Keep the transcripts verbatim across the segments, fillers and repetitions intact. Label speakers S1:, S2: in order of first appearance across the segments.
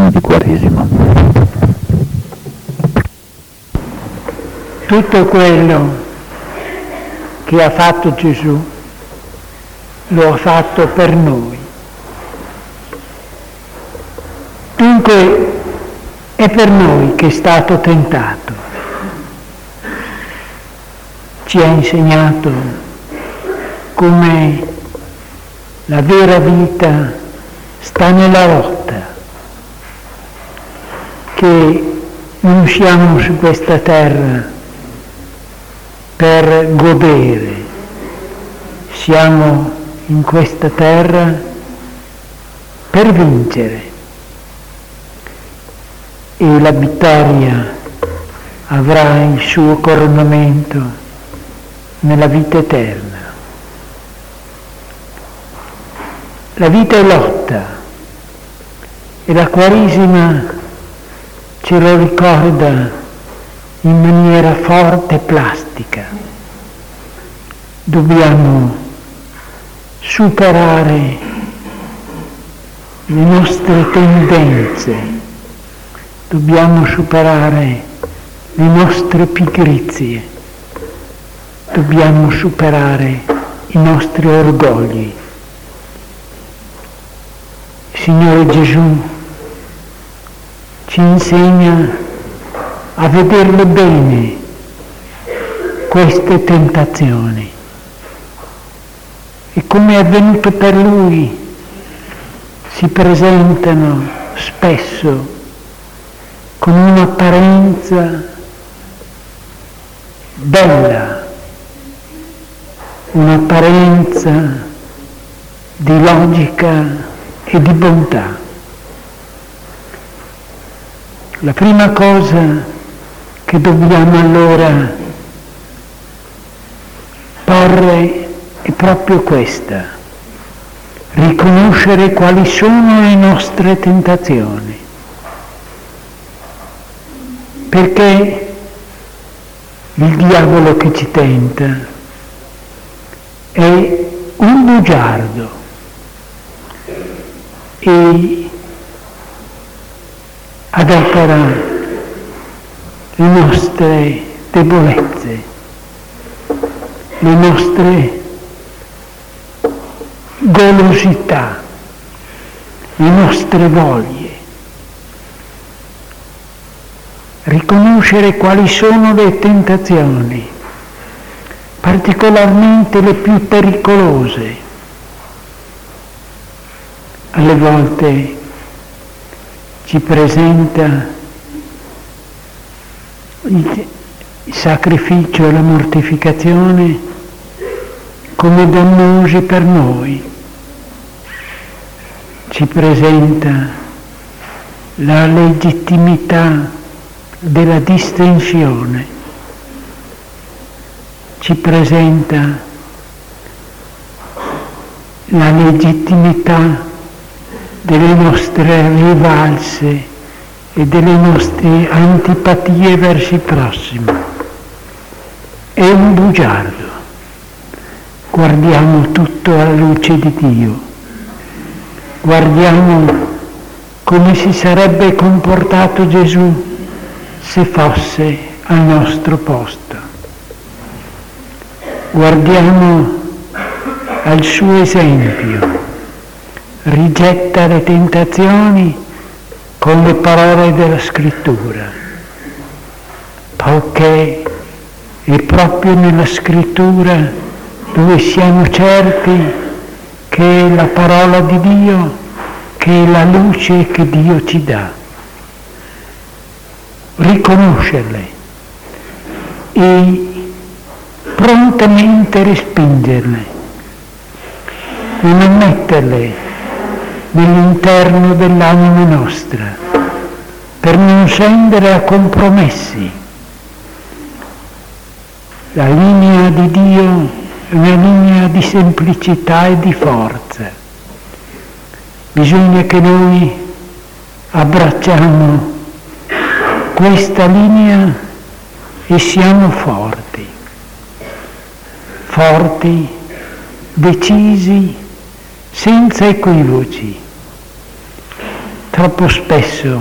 S1: giorni di Quaresima.
S2: Tutto quello che ha fatto Gesù lo ha fatto per noi. Dunque è per noi che è stato tentato. Ci ha insegnato come la vera vita sta nella lotta, che non siamo su questa terra per godere, siamo in questa terra per vincere, e la vittoria avrà il suo coronamento nella vita eterna. La vita è lotta e la Quaresima ce lo ricorda in maniera forte e plastica. Dobbiamo superare le nostre tendenze, dobbiamo superare le nostre pigrizie, dobbiamo superare i nostri orgogli. Signore Gesù ci insegna a vederle bene queste tentazioni, e come è avvenuto per Lui si presentano spesso con un'apparenza bella, un'apparenza di logica e di bontà. La prima cosa che dobbiamo allora porre è proprio questa: riconoscere quali sono le nostre tentazioni, perché il diavolo che ci tenta è un bugiardo e adopera le nostre debolezze, le nostre golosità, le nostre voglie. Riconoscere quali sono le tentazioni, particolarmente le più pericolose. Alle volte ci presenta il sacrificio e la mortificazione come dannosi per noi, ci presenta la legittimità della distensione, ci presenta la legittimità delle nostre rivalse e delle nostre antipatie verso il prossimo. È un bugiardo. Guardiamo tutto alla luce di Dio. Guardiamo come si sarebbe comportato Gesù se fosse al nostro posto. Guardiamo al suo esempio. Rigetta le tentazioni con le parole della Scrittura, poiché è proprio nella Scrittura dove siamo certi che è la parola di Dio, che è la luce che Dio ci dà. Riconoscerle e prontamente respingerle, non ammetterle nell'interno dell'anima nostra, per non scendere a compromessi. La linea di Dio è una linea di semplicità e di forza. Bisogna che noi abbracciamo questa linea e siamo forti, forti, decisi, senza equivoci. troppo spesso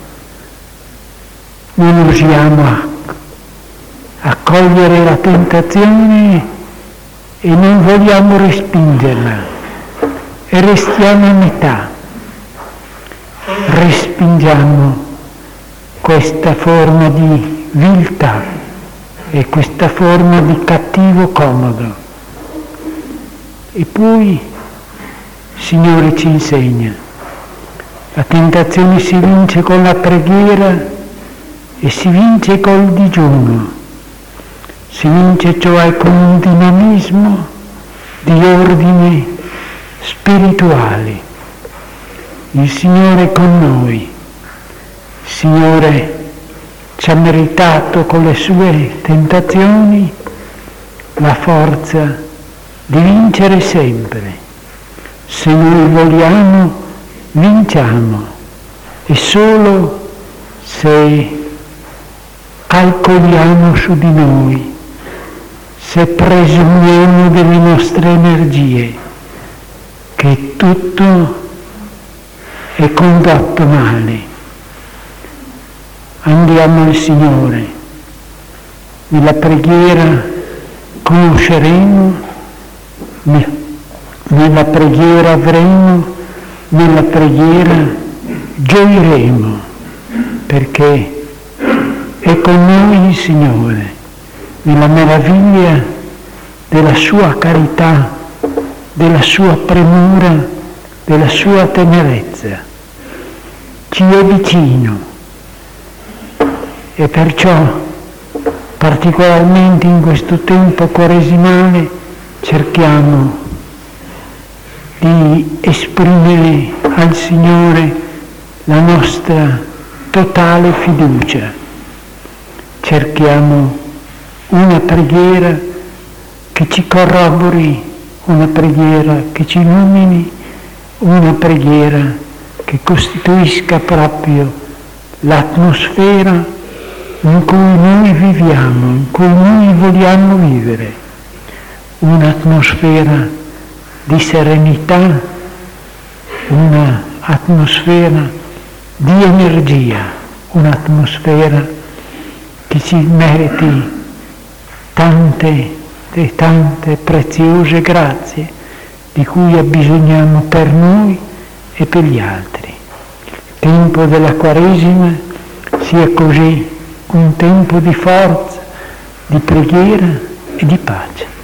S2: non usiamo a, a cogliere la tentazione e non vogliamo respingerla e restiamo a metà. Respingiamo questa forma di viltà e questa forma di cattivo comodo. E poi il Signore ci insegna: la tentazione si vince con la preghiera e si vince col digiuno, si vince cioè con un dinamismo di ordine spirituale. Il Signore è con noi, il Signore ci ha meritato con le sue tentazioni la forza di vincere sempre. Se noi vogliamo, vinciamo, e solo se calcoliamo su di noi, se presumiamo delle nostre energie, che tutto è condotto male. Andiamo al Signore. Nella preghiera conosceremo, nella preghiera avremo, nella preghiera gioiremo, perché è con noi il Signore, nella meraviglia della sua carità, della sua premura, della sua tenerezza. Ci è vicino e perciò, particolarmente in questo tempo quaresimale, cerchiamo di esprimere al Signore la nostra totale fiducia. Cerchiamo una preghiera che ci corrobori, una preghiera che ci illumini, una preghiera che costituisca proprio l'atmosfera in cui noi viviamo, in cui noi vogliamo vivere, un'atmosfera di serenità, un'atmosfera di energia, un'atmosfera che ci meriti tante e tante preziose grazie di cui abbisogniamo per noi e per gli altri. Il tempo della Quaresima sia così un tempo di forza, di preghiera e di pace.